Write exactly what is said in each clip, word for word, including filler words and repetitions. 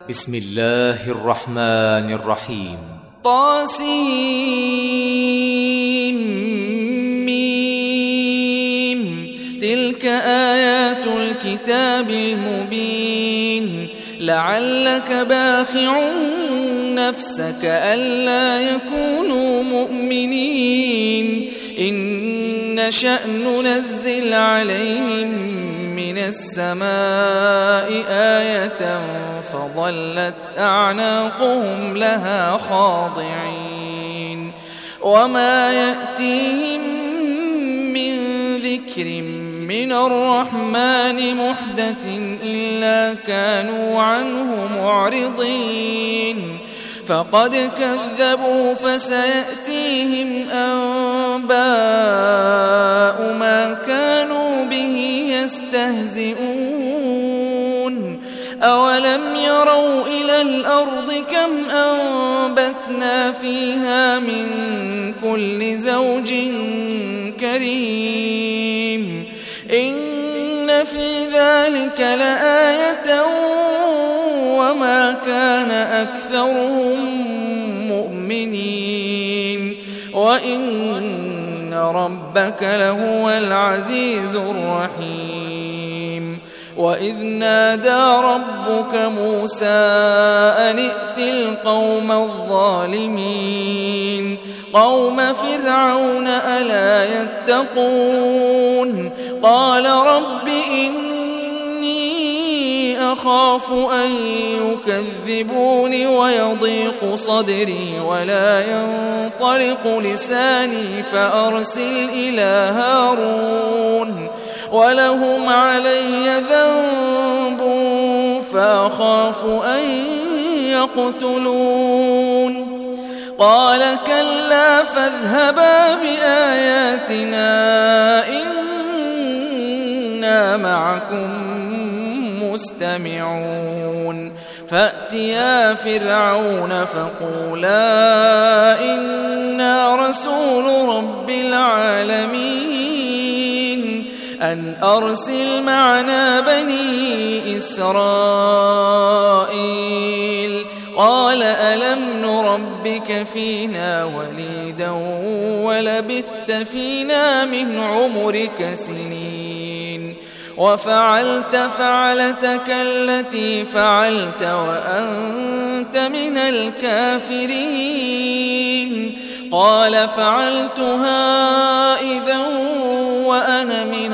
بسم الله الرحمن الرحيم. طاسيم تلك آيات الكتاب المبين لعلك باخع نفسك ألا يكونوا مؤمنين إن نشأ ننزل عليهم من السماء آية فظلت أعناقهم لها خاضعين وما يأتيهم من ذكر من الرحمن محدث إلا كانوا عنه معرضين فقد كذبوا فسيأتيهم أنباء ما كانوا به يستهزئون أولم يروا إلى الأرض كم أنبتنا فيها من كل زوج كريم إن في ذلك لآية وما كان أكثرهم مؤمنين وإن ربك لهو العزيز الرحيم وإذ نادى ربك موسى أن ائت القوم الظالمين قوم فرعون ألا يتقون قال رب إني أخاف أن يكذبون ويضيق صدري ولا ينطلق لساني فأرسل إلى هارون ولهم علي ذنب فأخاف أن يقتلون قال كلا فاذهبا بآياتنا إنا معكم مستمعون فأتيا فرعون فقولا إنا رسول رب العالمين أن أرسل معنا بني إسرائيل قال ألم نربك فينا وليدا ولبثت فينا من عمرك سنين وفعلت فعلتك التي فعلت وأنت من الكافرين قال فعلتها إذا وأنا من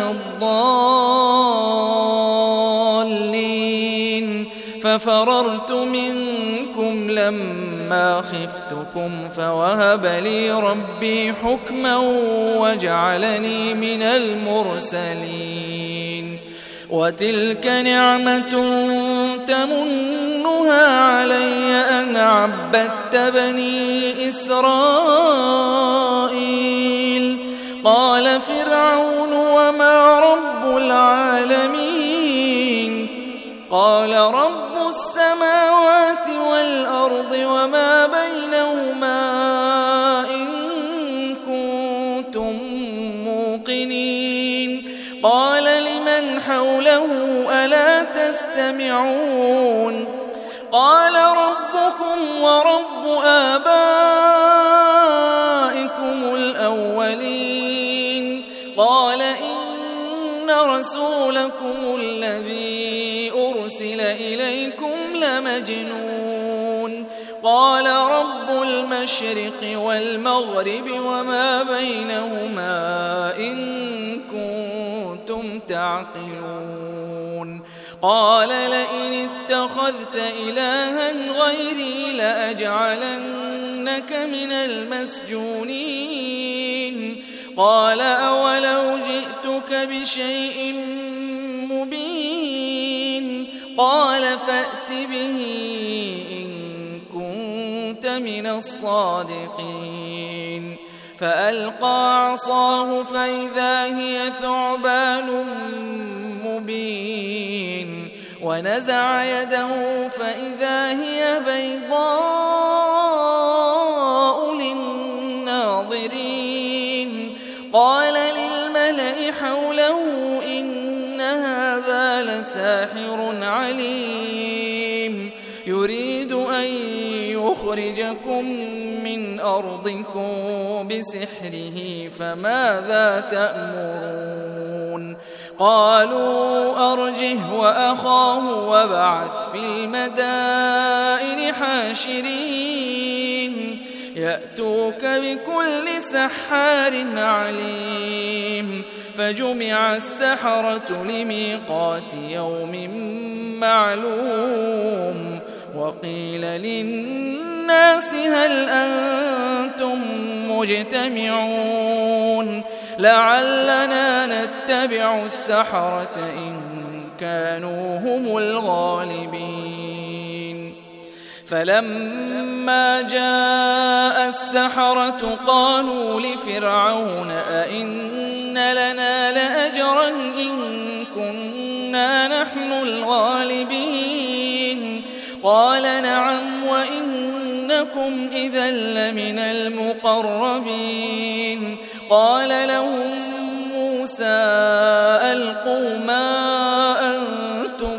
الضالين ففررت منكم لما خفتكم فوهب لي ربي حكما وجعلني من المرسلين وتلك نعمة تمنها علي أن عبدت بني إسرائيل قال فرعون وما رب العالمين قال رب السماوات والأرض وما بينهما إن كنتم موقنين قال لمن حوله ألا تستمعون قال ربكم ورب آبائكم الأولين قال إن رسولكم الذي أرسل إليكم لمجنون قال رب المشرق والمغرب وما بينهما إن كنتم تعقلون قال لئن اتخذت إلها غيري لأجعلنك من المسجونين قال أولو جئتك بشيء مبين قال فأت به إن كنت من الصادقين فألقى عصاه فإذا هي ثعبان مبين ونزع يده فإذا هي بيضاء للناظرين قال للملأ حوله إن هذا لساحر عليم يريد أن يخرجكم من أرضكم بسحره فماذا تأمرون قالوا أرجه وأخاه وابعث في المدائن حاشرين يأتوك بكل سحار عليم فجمع السحرة لميقات يوم معلوم وقيل للناس هل أنتم مجتمعون لعلنا نتبع السحرة إن كانوا هم الغالبين فلما جاء السحرة قالوا لفرعون أئن لنا لأجرا إن كنا نحن الغالبين قال نعم وإنكم إذا لمن المقربين قال لهم موسى ألقوا ما أنتم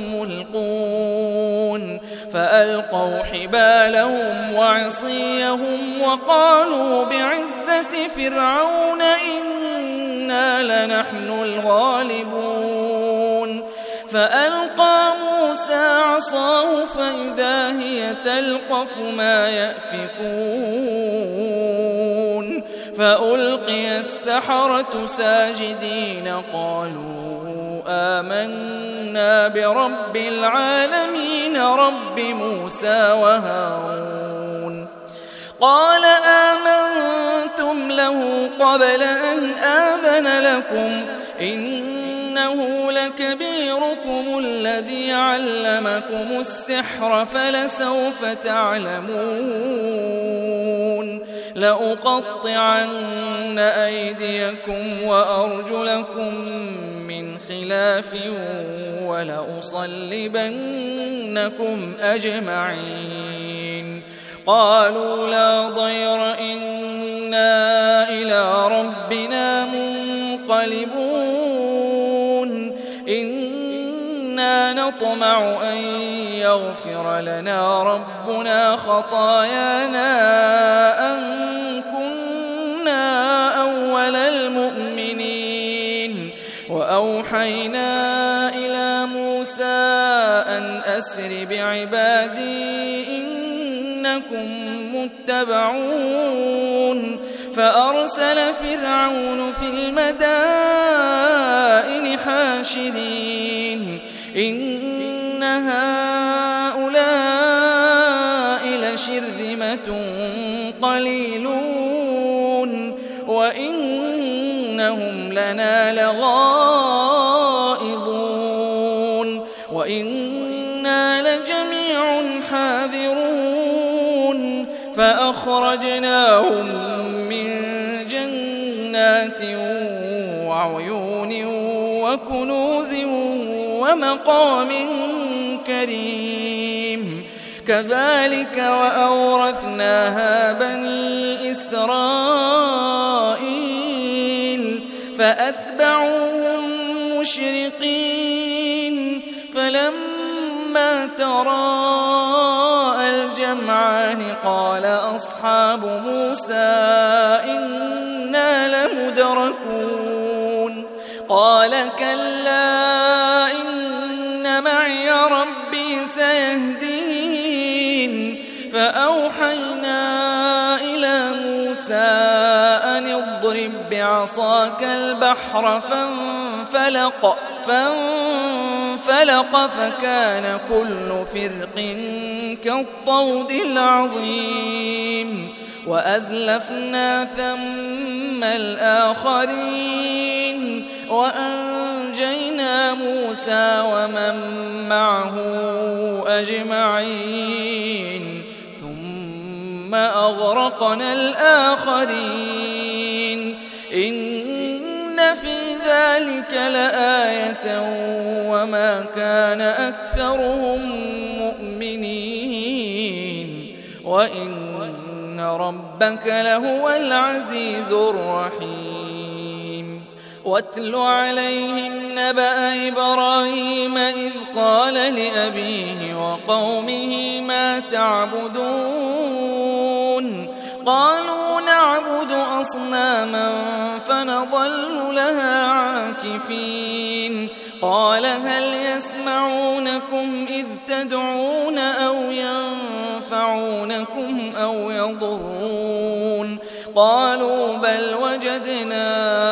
ملقون فألقوا حبالهم وعصيهم وقالوا بعزة فرعون إنا لنحن الغالبون فألقى موسى عصاه فإذا هي تلقف ما يأفكون فألقي السحرة ساجدين قالوا آمنا برب العالمين رب موسى وهارون قال آمنتم له قبل أن آذن لكم إنه لكبيركم الذي علمكم السحر فلسوف تعلمون لأقطعن أيديكم وأرجلكم من خلاف ولأصلبنكم أجمعين قالوا لا ضير إنا إلى ربنا منقلبون إنا نطمع أن يغفر لنا ربنا خطايانا أن كنا أول المؤمنين وأوحينا إلى موسى أن أسر بعبادي إنكم متبعون فأرسل فرعون في المدائن حاشرين إن هؤلاء لشرذمة قليلون وإنهم لنا لغائظون وإنا لجميع حاذرون فأخرجناهم من جنات وعيون وكنوز ومقام كريم كذلك وأورثناها بني إسرائيل فأتبعوهم مشرقين فلما تراءى الجمعان قال أصحاب موسى إنا لمدركون قال كلا إن معي ربي سيهدين فأوحينا إلى موسى أن اضرب بعصاك البحر فانفلق فانفلق فكان كل فرق كالطود العظيم وأزلفنا ثم الآخرين وأنجينا موسى ومن معه أجمعين ثم أغرقنا الآخرين إن في ذلك لآية وما كان أكثرهم مؤمنين وإن ربك لهو العزيز الرحيم واتل عليهم نبأ إبراهيم إذ قال لأبيه وقومه ما تعبدون قالوا نعبد أصناما فنظل لها عاكفين قال هل يسمعونكم إذ تدعون أو ينفعونكم أو يضرون قالوا بل وجدنا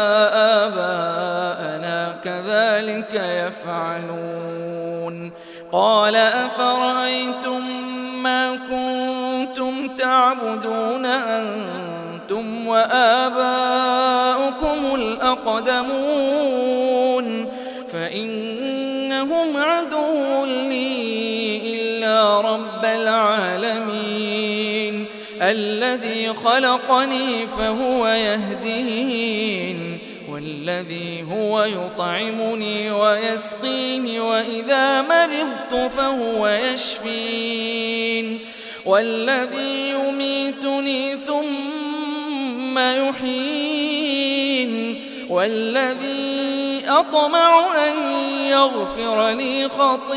آباءنا كذلك يفعلون قال أفرأيتم ما كنتم تعبدون أنتم وآباؤكم الأقدمون فإنهم عدو لي إلا رب العالمين الذي خلقني فهو يهدين والذي هو يطعمني ويسقيني وإذا مرضت فهو يشفين والذي يميتني ثم يحيين والذي أطمع أن يغفر لي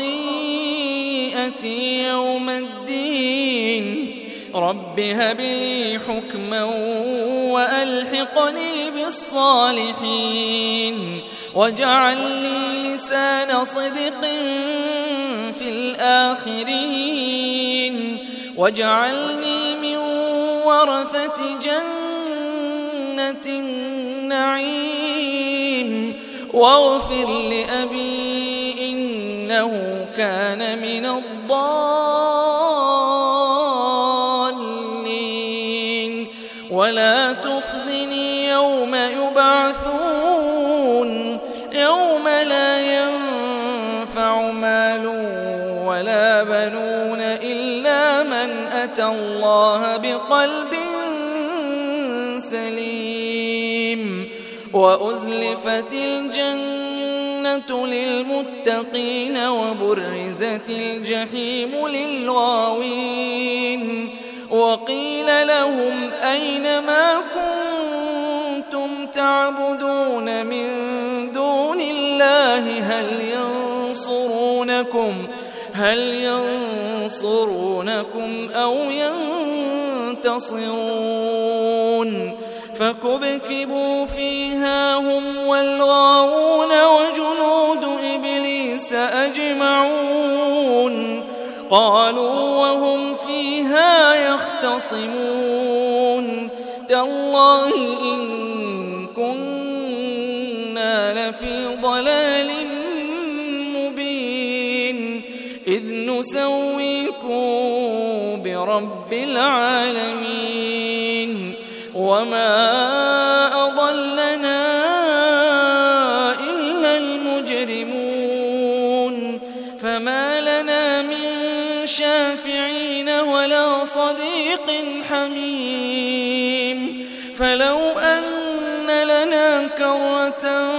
خطيئتي يوم الدين رب هب لي حكما وألحقني بالصالحين واجعل لي لسان صدق في الآخرين واجعلني من ورثة جنة النعيم واغفر لأبي إنه كان من الضالين ولا تخزني يوم يبعثون يوم لا ينفع مال ولا بنون إلا من أتى الله بقلب سليم وأزلفت الجنة للمتقين وبرزت الجحيم للغاوين وقيل لهم أين ما كنتم تعبدون من دون الله هل ينصرونكم هل ينصرونكم أو ينتصرون فكبكبوا فيها هم والغاوون وجنود إبليس أجمعون قالوا وهم فيها يختصمون تالله إن كنا لفي ضلال مبين إذ نسويكم برب العالمين وما أضلنا إلا المجرمون فما لنا من شافعين ولا صديق حميم فلو أن لنا كرة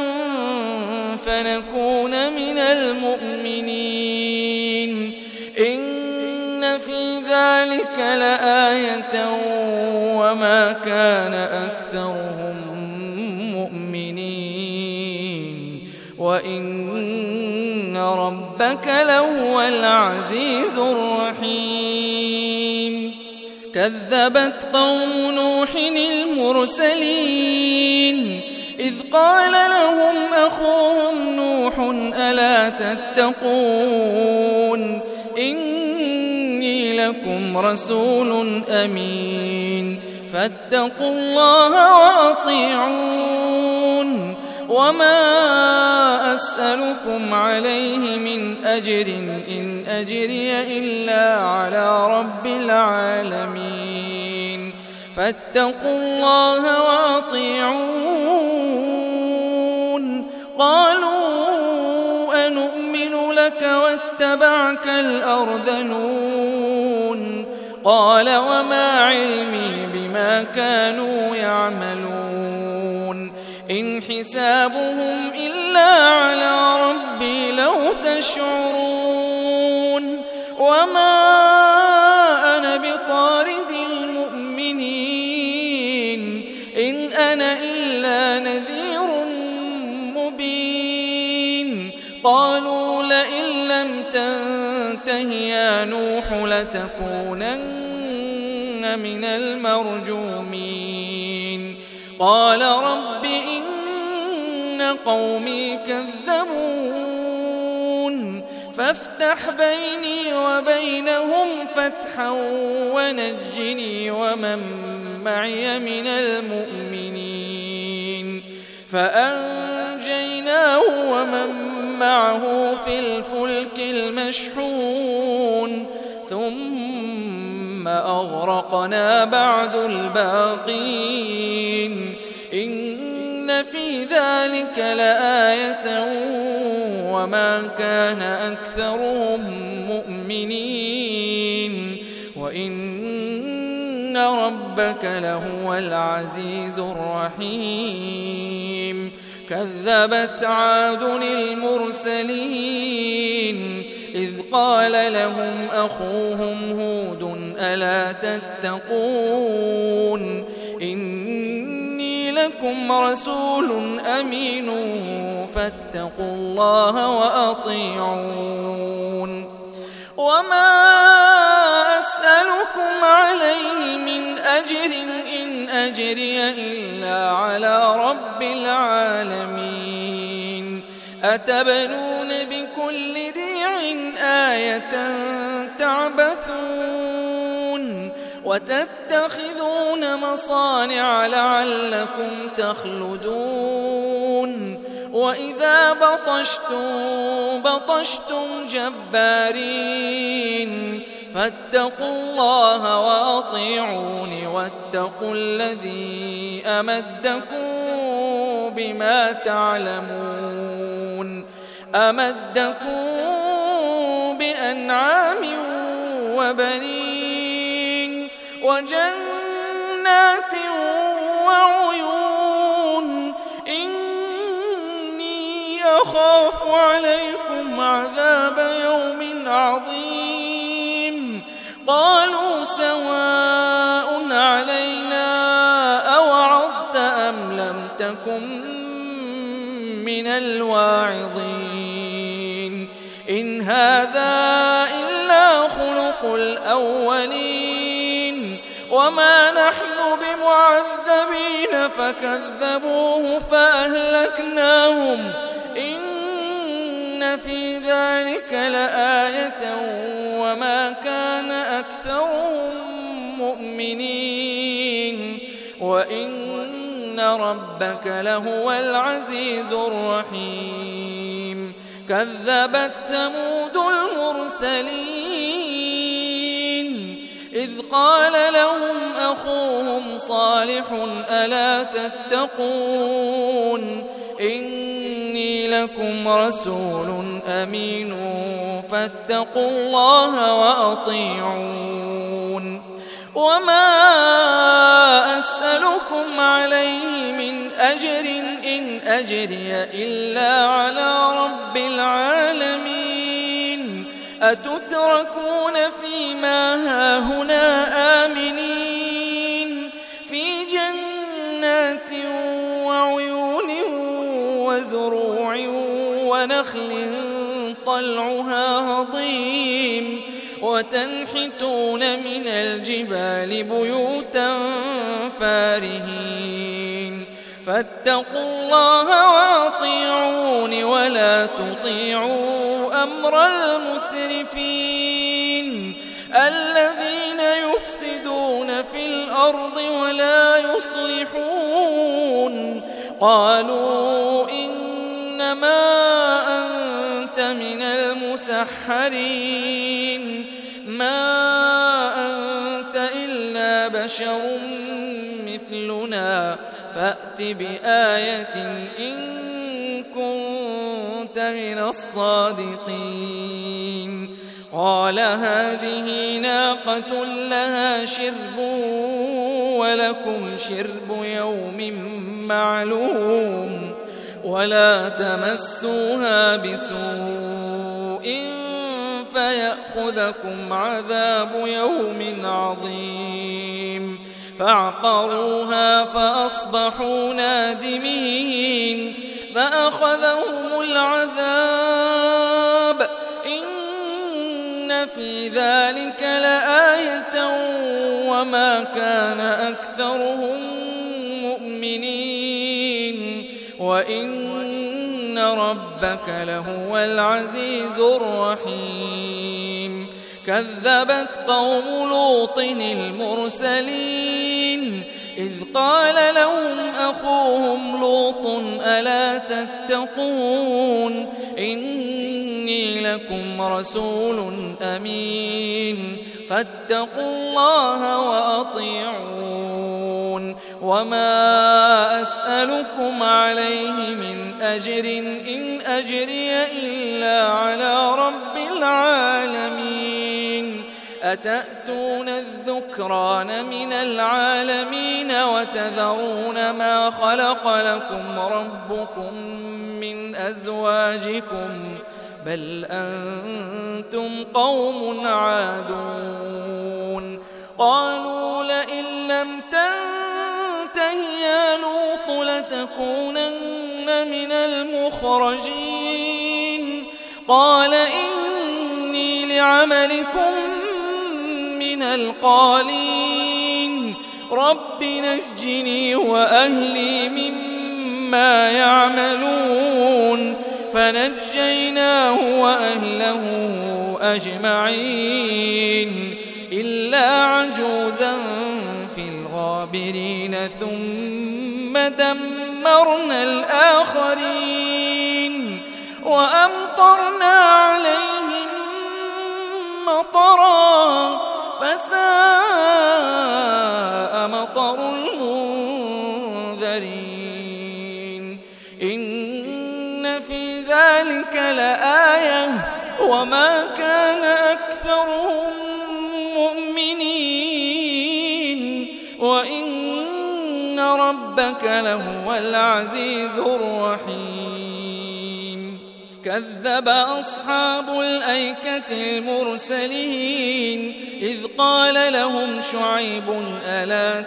فنكون من المؤمنين إن في ذلك لآية وما كان أكثرهم مؤمنين وإن ربك لهو العزيز الرحيم كذبت قوم نوح المرسلين إذ قال لهم أخوهم نوح ألا تتقون إني لكم رسول أمين فاتقوا الله وأطيعون وما أسألكم عليه من أجر إن أجري إلا على رب العالمين فاتقوا الله وأطيعون قالوا أنؤمن لك واتبعك الأرذلون قال وما علمي بما كانوا يعملون إن حسابهم إلا على ربي لو تشعرون وما أنا بطارد المؤمنين إن أنا إلا نذير مبين قالوا لئن لم تنته يا نوح لتكونن من المرجومين قال رب إن قومي كذبون فافتح بيني وبينهم فتحا ونجني ومن معي من المؤمنين فأنجيناه ومن معه في الفلك المشحون ثم أغرقنا بعد الباقين إن في ذلك لآية وما كان أكثرهم مؤمنين وإن ربك لهو العزيز الرحيم كذبت عاد المرسلين إذ قال لهم أخوهم هود ألا تتقون إني لكم رسول أمين فاتقوا الله وأطيعون وما أسألكم عليه من أجر إن أجري إلا على رب العالمين أتبنون بكل ريع آية تعبثون وتتخذون مصانع لعلكم تخلدون وإذا بطشتم بطشتم جبارين فاتقوا الله وأطيعون واتقوا الذي أمدكم بما تعلمون أمدكم بأنعام وبنين وجنات وعيون إني أخاف عليكم عذاب يوم عظيم قالوا سواء علينا أوعظت أم لم تكن من الواعظين إن هذا إلا خلق الأولين وما نحن بمعذبين فكذبوه فأهلكناهم إن في ذلك لآية وما كان أكثرهم مؤمنين وإن ربك لهو العزيز الرحيم كذبت ثمود المرسلين إذ قال لهم أخوهم صالح ألا تتقون إني لكم رسول أمين فاتقوا الله وأطيعون وما أسألكم عليه من أجر إن أجري إلا على رب العالمين أتتركون فيما هاهنا آمنين في جنات وعيون وزروع ونخل طلعها هضيم وتنحتون من الجبال بيوتا فارهين فاتقوا الله وأطيعون ولا تطيعوا أمر المسرفين الذين يفسدون في الأرض ولا يصلحون قالوا إنما أنت من المسحرين ما أنت إلا بشر مثلنا فأت بآية إن كنت من الصادقين قال هذه ناقة لها شرب ولكم شرب يوم معلوم ولا تمسوها بسوء فيأخذكم عذاب يوم عظيم فعقروها فأصبحوا نادمين فأخذهم العذاب إن في ذلك لآية وما كان أكثرهم مؤمنين وإن ربك لهو العزيز الرحيم كذبت قوم لوط المرسلين إذ قال لهم أخوهم لوط ألا تتقون إني لكم رسول أمين فاتقوا الله وأطيعون وما أسألكم عليه من أجر إن أجري إلا على رب العالمين أتأتون الذكران من العالمين وتذرون ما خلق لكم ربكم من أزواجكم بل أنتم قوم عادون قالوا لئن لم تنته يا لوط لتكونن من المخرجين قال إني لعملكم من القالين رب نجني وأهلي مما يعملون فنجيناه وأهله أجمعين إلا عجوزا في الغابرين ثم دمرنا الآخرين وأمطرنا عليهم مطرا فساء مطر المنذرين إن في ذلك لآية وما كان أكثرهم مؤمنين وإن ربك لهو العزيز الرحيم كذب أصحاب الأيكة المرسلين إذ قال لهم شعيب ألا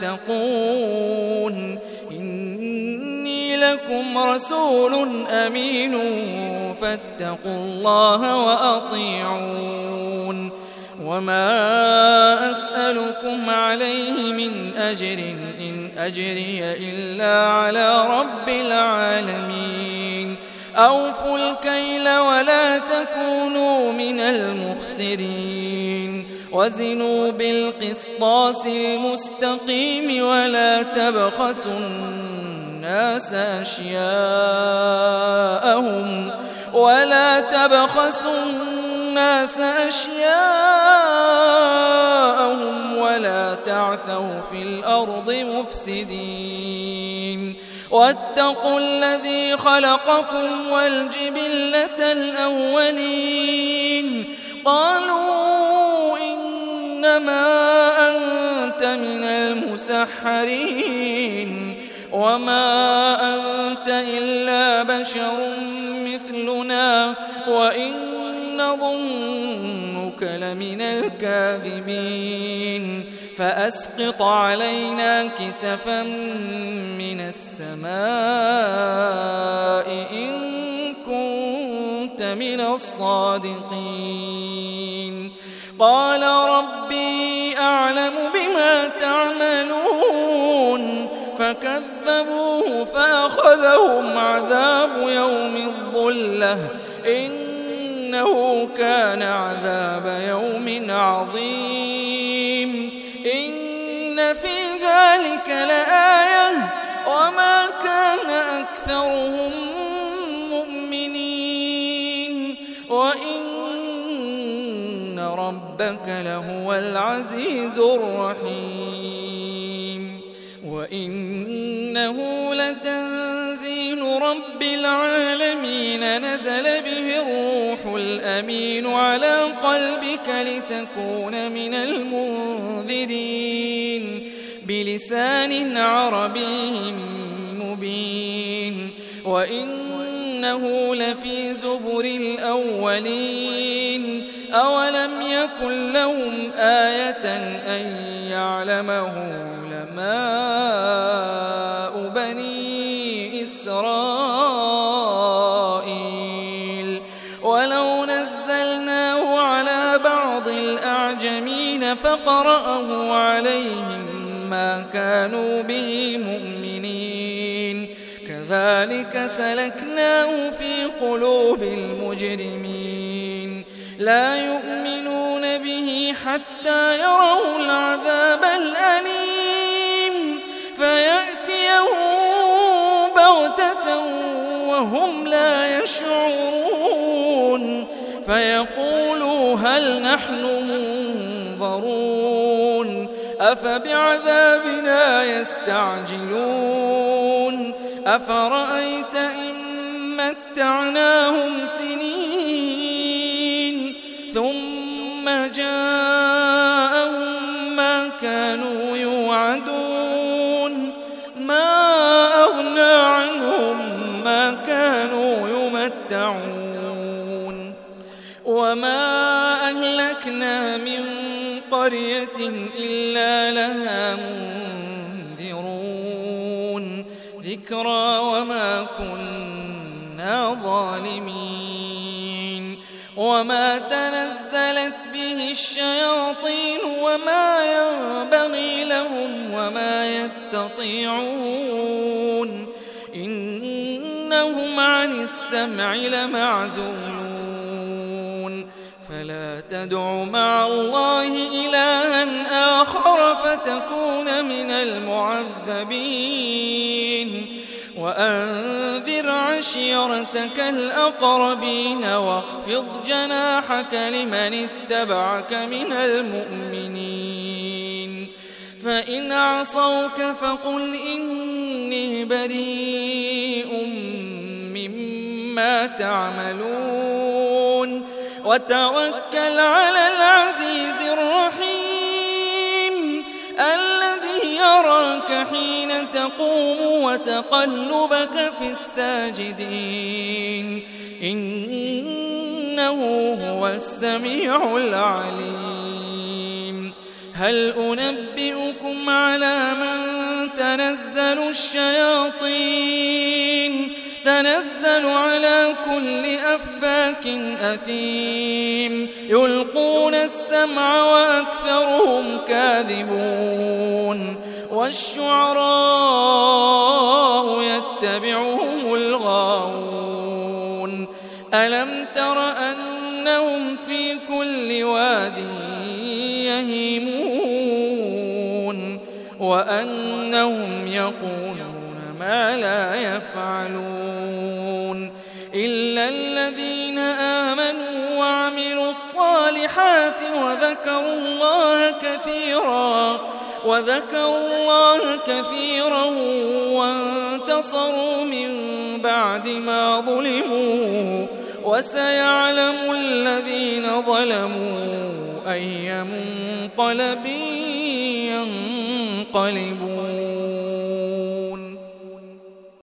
تتقون إني لكم رسول أمين فاتقوا الله وأطيعون وما أسألكم عليه من أجر إن أجري إلا على رب العالمين أوفوا الكيل ولا تكونوا من المخسرين وزنوا بالقسطاس المستقيم ولا تبخسوا الناس أشياءهم ولا تبخسوا الناس أشياءهم ولا تعثوا في الأرض مفسدين واتقوا الذي خلقكم والجبلة الأولين قالوا إنما أنت من المسحرين وما أنت إلا بشر مثلنا وإن نظنك لمن الكاذبين فأسقط علينا كسفا من السماء إن كنت من الصادقين قال ربي أعلم بما تعملون فكذبوه فأخذهم عذاب يوم الظلة إنه كان عذاب يوم عظيم إن في ذلك لآية وما كان أكثرهم مؤمنين وإن ربك لهو العزيز الرحيم وإنه لتنزيل رب العالمين نزل به الروح الأمين على قلبك لتكون من المنذرين بلسان عربي مبين وإنه لفي زبر الأولين أولم يكن لهم آية أن يعلمه علماء بني إسرائيل ولو نزلناه على فقرأه عليهم ما كانوا به مؤمنين كذلك سلكناه في قلوب المجرمين لا يؤمنون به حتى يروا العذاب الأليم فيأتيهم بغتة وهم لا يشعرون فيقولوا هل نحن منظرون أفبعذابنا يستعجلون أفرأيت إن متعناهم سنين ثم جاءهم ما كانوا يوعدون ما أغنى عنهم ما كانوا يمتعون وما أهلكنا من قرية إلا لها منذرون ذكرى وما كنا ظالمين وما تنزلت به الشياطين وما ينبغي لهم وما يستطيعون إنهم عن السمع لمعزولون فلا تدع مع الله إلها آخر فتكون من المعذبين وأنذر عشيرتك الأقربين واخفض جناحك لمن اتبعك من المؤمنين فإن عصوك فقل إني بريء مما تعملون وتوكل على العزيز الرحيم الذي يراك حين تقوم وتقلبك في الساجدين إنه هو السميع العليم هل أنبئكم على من تنزل الشياطين تنزل على كل أفاك أثيم يلقون السمع وأكثرهم كاذبون والشعراء يتبعهم الغاوون ألم تر أنهم في كل واد يهيمون وأنهم يقولون ما لا يفعلون إلا الذين آمنوا وعملوا الصالحات وذكروا الله كثيرا وذكروا الله كثيرا وانتصروا من بعد ما ظلموا وسيعلم الذين ظلموا أي منقلب ينقلبون